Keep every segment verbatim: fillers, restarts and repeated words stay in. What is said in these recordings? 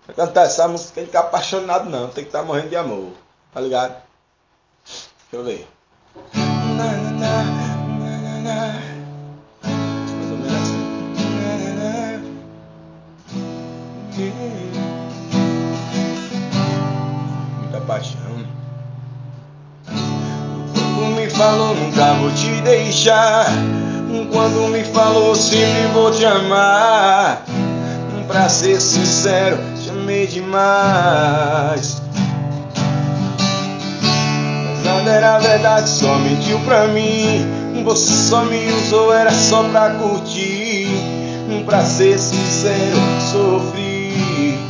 Pra cantar essa música tem que ficar apaixonado não, tem que estar morrendo de amor. Tá ligado? Deixa eu ver. Mais ou menos assim. Muita paixão. Quando me falou nunca vou te deixar, quando me falou sempre vou te amar, pra ser sincero te amei demais. Mas nada era verdade, só mentiu pra mim. Você só me usou, era só pra curtir. Pra ser sincero sofri.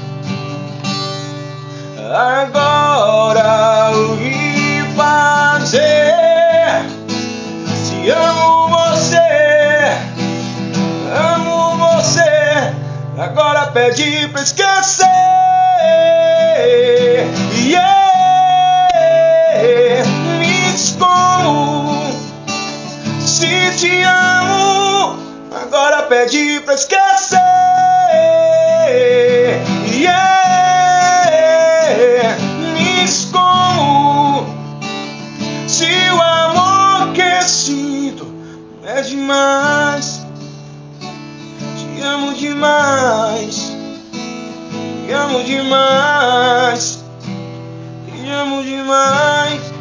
Agora o que fazer? Se amo você, amo você, agora pede pra esquecer. Yeah. Me diz como, se te amo, agora pede pra esquecer. Yeah. Me diz como, se o amor que sinto é demais. Te amo demais, te amo demais, te amo demais.